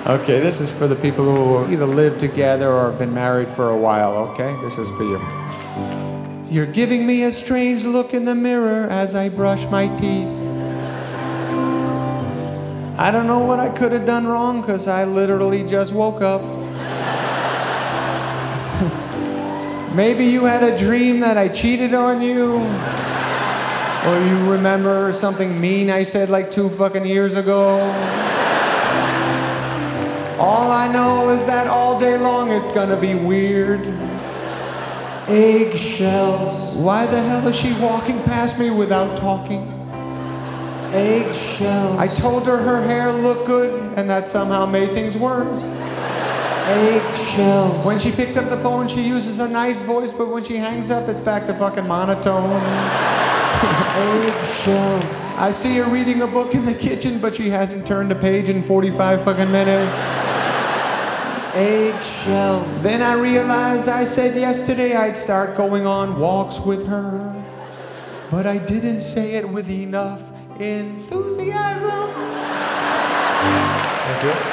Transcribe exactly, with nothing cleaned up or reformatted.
Okay, this is for the people who either live together or have been married for a while, okay? This is for you. You're giving me a strange look in the mirror as I brush my teeth. I don't know what I could have done wrong, because I literally just woke up. Maybe you had a dream that I cheated on you. Or you remember something mean I said like two fucking years ago. All I know is that all day long it's gonna be weird. Eggshells. Why the hell is she walking past me without talking? Eggshells. I told her her hair looked good, and that somehow made things worse. Eggshells. When she picks up the phone, she uses a nice voice, but when she hangs up, it's back to fucking monotone. Eggshells. I see her reading a book in the kitchen, but she hasn't turned a page in forty-five fucking minutes. Eggshells. Then I realized I said yesterday I'd start going on walks with her, but I didn't say it with enough enthusiasm. Thank you.